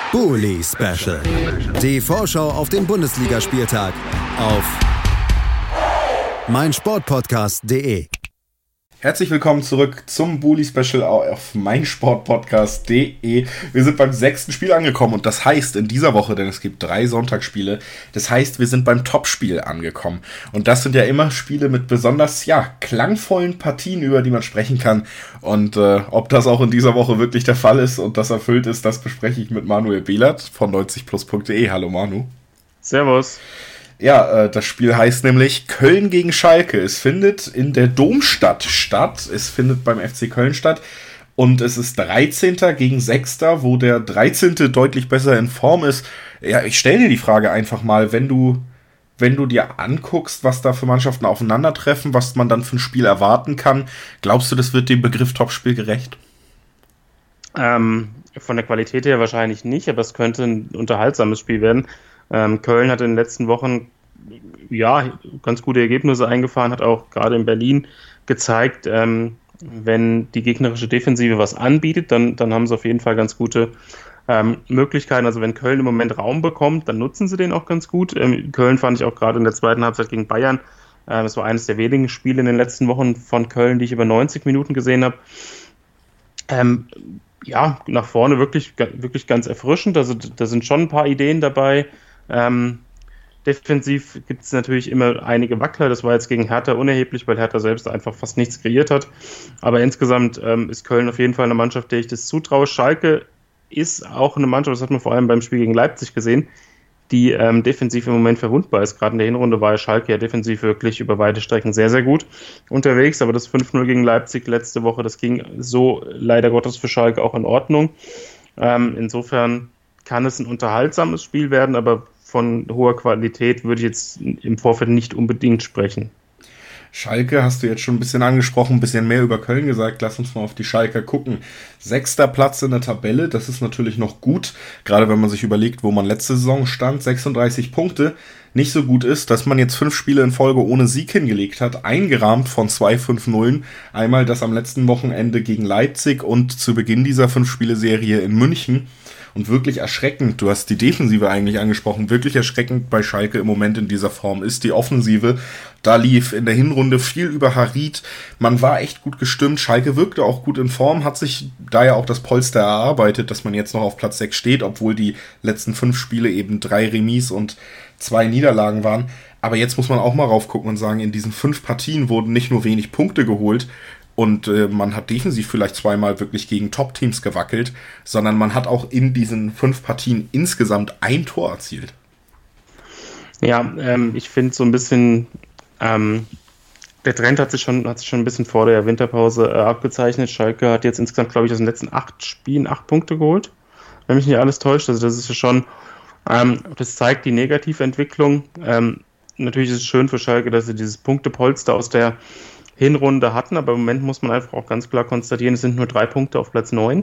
Bully Special. Die Vorschau auf den Bundesligaspieltag auf meinsportpodcast.de. Herzlich willkommen zurück zum Bully Special auf meinsportpodcast.de. Wir sind beim 6. Spiel angekommen und das heißt in dieser Woche, denn es gibt 3 Sonntagsspiele, das heißt, wir sind beim Topspiel angekommen. Und das sind ja immer Spiele mit besonders, klangvollen Partien, über die man sprechen kann. Und ob das auch in dieser Woche wirklich der Fall ist und das erfüllt ist, das bespreche ich mit Manuel Behlert von 90plus.de. Hallo Manu. Servus. Ja, das Spiel heißt nämlich Köln gegen Schalke. Es findet in der Domstadt statt. Es findet beim FC Köln statt. Und es ist 13. gegen 6., wo der 13. deutlich besser in Form ist. Ja, ich stelle dir die Frage einfach mal, wenn du dir anguckst, was da für Mannschaften aufeinandertreffen, was man dann für ein Spiel erwarten kann, glaubst du, das wird dem Begriff Topspiel gerecht? Von der Qualität her wahrscheinlich nicht, aber es könnte ein unterhaltsames Spiel werden. Köln hat in den letzten Wochen ganz gute Ergebnisse eingefahren, hat auch gerade in Berlin gezeigt, wenn die gegnerische Defensive was anbietet, dann haben sie auf jeden Fall ganz gute Möglichkeiten. Also wenn Köln im Moment Raum bekommt, dann nutzen sie den auch ganz gut. Köln fand ich auch gerade in der zweiten Halbzeit gegen Bayern. Es war eines der wenigen Spiele in den letzten Wochen von Köln, die ich über 90 Minuten gesehen habe. Nach vorne wirklich ganz erfrischend. Also da sind schon ein paar Ideen dabei. Defensiv gibt es natürlich immer einige Wackler. Das war jetzt gegen Hertha unerheblich, weil Hertha selbst einfach fast nichts kreiert hat. Aber insgesamt ist Köln auf jeden Fall eine Mannschaft, der ich das zutraue. Schalke ist auch eine Mannschaft, das hat man vor allem beim Spiel gegen Leipzig gesehen, die defensiv im Moment verwundbar ist. Gerade in der Hinrunde war Schalke ja defensiv wirklich über weite Strecken sehr, sehr gut unterwegs. Aber das 5-0 gegen Leipzig letzte Woche, das ging so leider Gottes für Schalke auch in Ordnung. Insofern kann es ein unterhaltsames Spiel werden, aber von hoher Qualität würde ich jetzt im Vorfeld nicht unbedingt sprechen. Schalke hast du jetzt schon ein bisschen angesprochen, ein bisschen mehr über Köln gesagt. Lass uns mal auf die Schalker gucken. 6. Platz in der Tabelle, das ist natürlich noch gut, gerade wenn man sich überlegt, wo man letzte Saison stand, 36 Punkte. Nicht so gut ist, dass man jetzt 5 Spiele in Folge ohne Sieg hingelegt hat, eingerahmt von 2 5-0. Einmal das am letzten Wochenende gegen Leipzig und zu Beginn dieser 5-Spiele-Serie in München. Und wirklich erschreckend, du hast die Defensive eigentlich angesprochen, wirklich erschreckend bei Schalke im Moment in dieser Form ist die Offensive. Da lief in der Hinrunde viel über Harit, man war echt gut gestimmt, Schalke wirkte auch gut in Form, hat sich da ja auch das Polster erarbeitet, dass man jetzt noch auf Platz 6 steht, obwohl die letzten 5 Spiele eben 3 Remis und 2 Niederlagen waren. Aber jetzt muss man auch mal raufgucken und sagen, in diesen 5 Partien wurden nicht nur wenig Punkte geholt, und man hat defensiv vielleicht zweimal wirklich gegen Top-Teams gewackelt, sondern man hat auch in diesen 5 Partien insgesamt ein Tor erzielt. Ja, ich finde so ein bisschen, der Trend hat sich schon ein bisschen vor der Winterpause abgezeichnet. Schalke hat jetzt insgesamt, glaube ich, aus den letzten 8 Spielen 8 Punkte geholt, wenn mich nicht alles täuscht. Also das ist ja schon, das zeigt die Negativentwicklung. Natürlich ist es schön für Schalke, dass sie dieses Punktepolster aus der Hinrunde hatten, aber im Moment muss man einfach auch ganz klar konstatieren, es sind nur 3 Punkte auf Platz 9.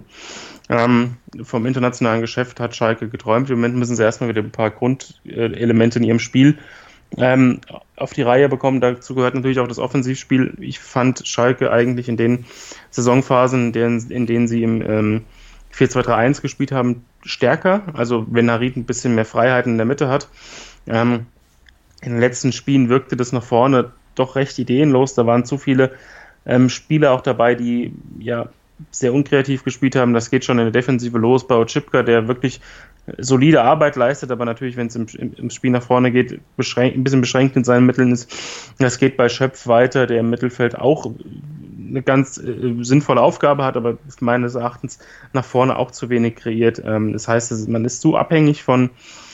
Vom internationalen Geschäft hat Schalke geträumt. Im Moment müssen sie erstmal wieder ein paar Grundelemente in ihrem Spiel auf die Reihe bekommen. Dazu gehört natürlich auch das Offensivspiel. Ich fand Schalke eigentlich in den Saisonphasen, in denen sie im 4-2-3-1 gespielt haben, stärker. Also wenn Harit ein bisschen mehr Freiheiten in der Mitte hat. In den letzten Spielen wirkte das nach vorne doch recht ideenlos. Da waren zu viele Spieler auch dabei, die sehr unkreativ gespielt haben. Das geht schon in der Defensive los bei Oczipka, der wirklich solide Arbeit leistet, aber natürlich, wenn es im Spiel nach vorne geht, ein bisschen beschränkt in seinen Mitteln ist. Das geht bei Schöpf weiter, der im Mittelfeld auch eine ganz sinnvolle Aufgabe hat, aber meines Erachtens nach vorne auch zu wenig kreiert. Das heißt, man ist zu abhängig von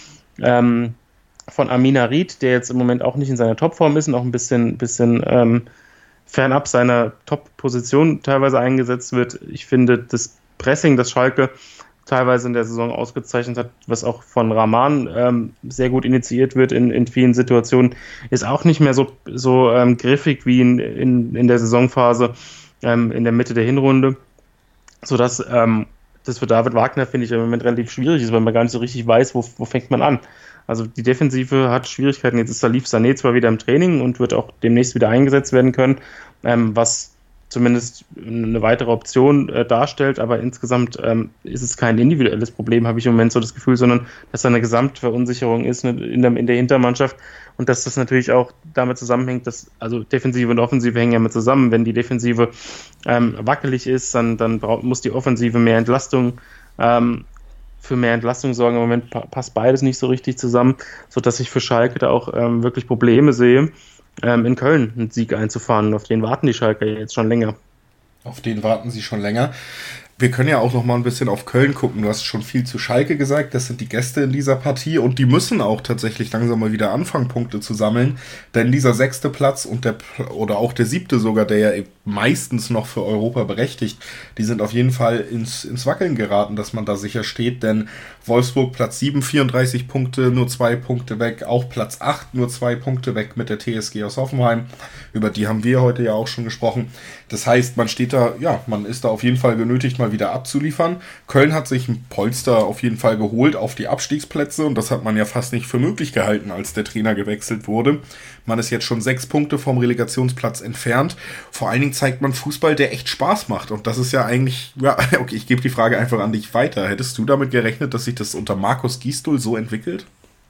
Amin Harit, der jetzt im Moment auch nicht in seiner Topform ist und auch ein bisschen fernab seiner Top-Position teilweise eingesetzt wird. Ich finde, das Pressing, das Schalke teilweise in der Saison ausgezeichnet hat, was auch von Rahman sehr gut initiiert wird in vielen Situationen, ist auch nicht mehr so griffig wie in der Saisonphase in der Mitte der Hinrunde, sodass das für David Wagner, finde ich, im Moment relativ schwierig ist, weil man gar nicht so richtig weiß, wo fängt man an. Also die Defensive hat Schwierigkeiten. Jetzt ist Salif Sané zwar wieder im Training und wird auch demnächst wieder eingesetzt werden können, was zumindest eine weitere Option darstellt, aber insgesamt ist es kein individuelles Problem, habe ich im Moment so das Gefühl, sondern dass da eine Gesamtverunsicherung ist in der Hintermannschaft und dass das natürlich auch damit zusammenhängt, dass also Defensive und Offensive hängen ja mit zusammen. Wenn die Defensive wackelig ist, dann muss die Offensive mehr Entlastung für mehr Entlastung sorgen. Im Moment passt beides nicht so richtig zusammen, sodass ich für Schalke da auch wirklich Probleme sehe, in Köln einen Sieg einzufahren. Auf den warten die Schalker jetzt schon länger. Auf den warten sie schon länger. Wir können ja auch noch mal ein bisschen auf Köln gucken. Du hast schon viel zu Schalke gesagt. Das sind die Gäste in dieser Partie und die müssen auch tatsächlich langsam mal wieder anfangen, Punkte zu sammeln. Denn dieser 6. Platz und oder auch der 7. sogar, der ja meistens noch für Europa berechtigt, die sind auf jeden Fall ins Wackeln geraten, dass man da sicher steht. Denn Wolfsburg Platz 7, 34 Punkte, nur 2 Punkte weg. Auch Platz 8, nur 2 Punkte weg mit der TSG aus Hoffenheim. Über die haben wir heute ja auch schon gesprochen. Das heißt, man ist da auf jeden Fall genötigt, mal wieder abzuliefern. Köln hat sich ein Polster auf jeden Fall geholt auf die Abstiegsplätze und das hat man ja fast nicht für möglich gehalten, als der Trainer gewechselt wurde. Man ist jetzt schon 6 Punkte vom Relegationsplatz entfernt. Vor allen Dingen zeigt man Fußball, der echt Spaß macht und das ist ja eigentlich, okay, ich gebe die Frage einfach an dich weiter. Hättest du damit gerechnet, dass sich das unter Markus Gisdol so entwickelt?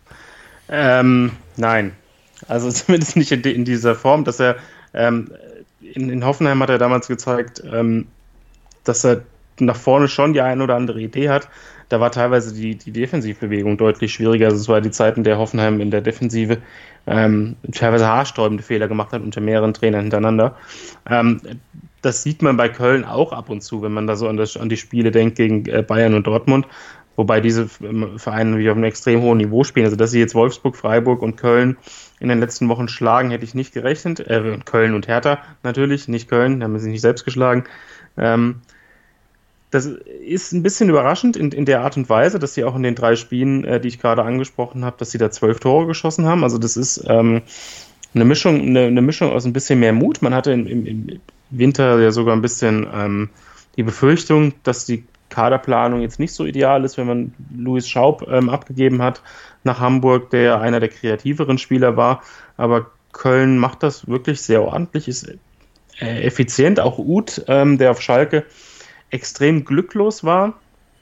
Nein. Also zumindest nicht in dieser Form, dass er in Hoffenheim hat er damals gezeigt, dass er nach vorne schon die eine oder andere Idee hat. Da war teilweise die Defensivbewegung deutlich schwieriger. Also es war die Zeit, in der Hoffenheim in der Defensive teilweise haarsträubende Fehler gemacht hat unter mehreren Trainern hintereinander. Das sieht man bei Köln auch ab und zu, wenn man da so an die Spiele denkt gegen Bayern und Dortmund. Wobei diese Vereine wie auf einem extrem hohen Niveau spielen. Also dass sie jetzt Wolfsburg, Freiburg und Köln in den letzten Wochen schlagen, hätte ich nicht gerechnet. Köln und Hertha natürlich, nicht Köln, da haben sie sich nicht selbst geschlagen. Das ist ein bisschen überraschend in der Art und Weise, dass sie auch in den 3 Spielen, die ich gerade angesprochen habe, dass sie da 12 Tore geschossen haben. Also das ist eine Mischung aus ein bisschen mehr Mut. Man hatte im Winter ja sogar ein bisschen die Befürchtung, dass die Kaderplanung jetzt nicht so ideal ist, wenn man Louis Schaub abgegeben hat nach Hamburg, der einer der kreativeren Spieler war. Aber Köln macht das wirklich sehr ordentlich, ist effizient. Auch Uth, der auf Schalke extrem glücklos war,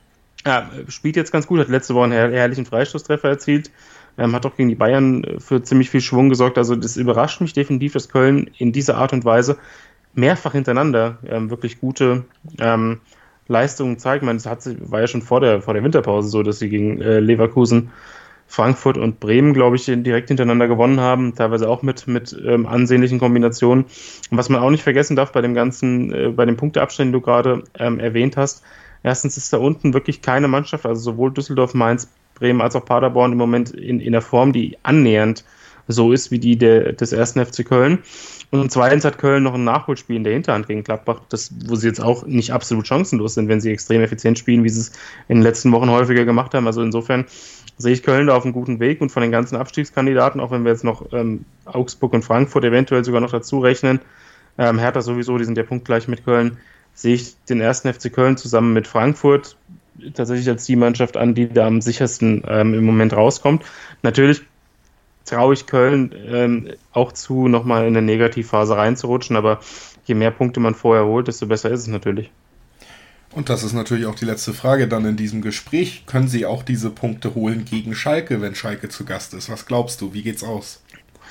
spielt jetzt ganz gut, hat letzte Woche einen herrlichen Freistoßtreffer erzielt, hat auch gegen die Bayern für ziemlich viel Schwung gesorgt. Also das überrascht mich definitiv, dass Köln in dieser Art und Weise mehrfach hintereinander wirklich gute Leistungen zeigt. Ich meine, war ja schon vor der Winterpause so, dass sie gegen Leverkusen, Frankfurt und Bremen, glaube ich, direkt hintereinander gewonnen haben, teilweise auch mit ansehnlichen Kombinationen. Und was man auch nicht vergessen darf bei dem Punkteabstand, den du gerade erwähnt hast, erstens ist da unten wirklich keine Mannschaft, also sowohl Düsseldorf, Mainz, Bremen als auch Paderborn im Moment in der Form, die annähernd so ist wie die des 1. FC Köln. Und zweitens hat Köln noch ein Nachholspiel in der Hinterhand gegen Gladbach, wo sie jetzt auch nicht absolut chancenlos sind, wenn sie extrem effizient spielen, wie sie es in den letzten Wochen häufiger gemacht haben. Also insofern sehe ich Köln da auf einem guten Weg und von den ganzen Abstiegskandidaten, auch wenn wir jetzt noch Augsburg und Frankfurt eventuell sogar noch dazu rechnen, Hertha sowieso, die sind ja punktgleich mit Köln, sehe ich den 1. FC Köln zusammen mit Frankfurt tatsächlich als die Mannschaft an, die da am sichersten im Moment rauskommt. Natürlich traue ich Köln auch zu, nochmal in eine Negativphase reinzurutschen, aber je mehr Punkte man vorher holt, desto besser ist es natürlich. Und das ist natürlich auch die letzte Frage dann in diesem Gespräch. Können Sie auch diese Punkte holen gegen Schalke, wenn Schalke zu Gast ist? Was glaubst du? Wie geht's aus?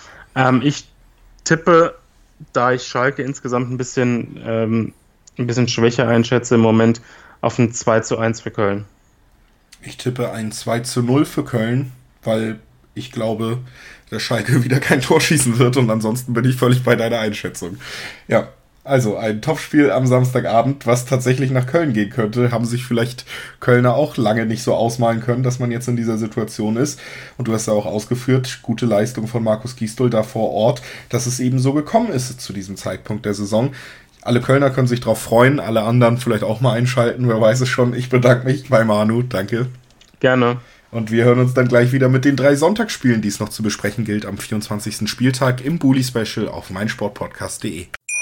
Ich tippe, da ich Schalke insgesamt ein bisschen schwächer einschätze im Moment, auf ein 2:1 für Köln. Ich tippe ein 2:0 für Köln, weil ich glaube, dass Schalke wieder kein Tor schießen wird und ansonsten bin ich völlig bei deiner Einschätzung. Ja, also ein Topspiel am Samstagabend, was tatsächlich nach Köln gehen könnte, haben sich vielleicht Kölner auch lange nicht so ausmalen können, dass man jetzt in dieser Situation ist. Und du hast ja auch ausgeführt, gute Leistung von Markus Gisdol da vor Ort, dass es eben so gekommen ist zu diesem Zeitpunkt der Saison. Alle Kölner können sich drauf freuen, alle anderen vielleicht auch mal einschalten, wer weiß es schon. Ich bedanke mich bei Manu, danke. Gerne. Und wir hören uns dann gleich wieder mit den 3 Sonntagsspielen, die es noch zu besprechen gilt, am 24. Spieltag im Bully-Special auf meinsportpodcast.de.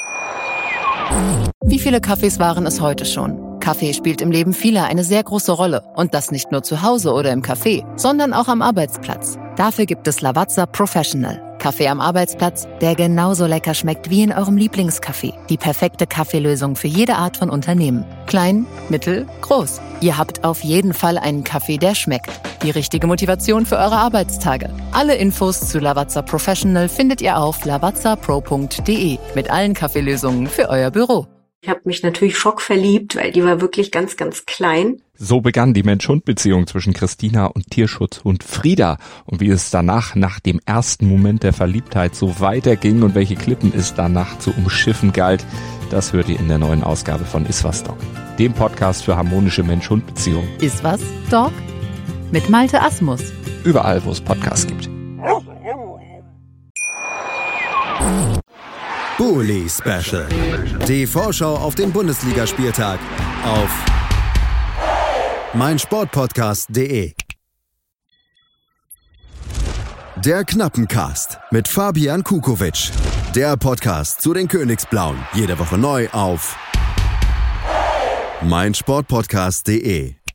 Wie viele Kaffees waren es heute schon? Kaffee spielt im Leben vieler eine sehr große Rolle. Und das nicht nur zu Hause oder im Café, sondern auch am Arbeitsplatz. Dafür gibt es Lavazza Professional. Kaffee am Arbeitsplatz, der genauso lecker schmeckt wie in eurem Lieblingscafé. Die perfekte Kaffeelösung für jede Art von Unternehmen. Klein, mittel, groß. Ihr habt auf jeden Fall einen Kaffee, der schmeckt. Die richtige Motivation für eure Arbeitstage. Alle Infos zu Lavazza Professional findet ihr auf lavazzapro.de mit allen Kaffeelösungen für euer Büro. Ich habe mich natürlich schockverliebt, weil die war wirklich ganz, ganz klein. So begann die Mensch-Hund-Beziehung zwischen Christina und Tierschutzhund Frieda. Und wie es danach, nach dem ersten Moment der Verliebtheit, so weiterging und welche Klippen es danach zu umschiffen galt, das hört ihr in der neuen Ausgabe von Iswas Dog, dem Podcast für harmonische Mensch-Hund-Beziehungen. Iswas Dog? Mit Malte Asmus. Überall, wo es Podcasts gibt. Bully Special. Die Vorschau auf den Bundesligaspieltag auf meinsportpodcast.de. Der Knappencast mit Fabian Kukovic. Der Podcast zu den Königsblauen. Jede Woche neu auf meinsportpodcast.de.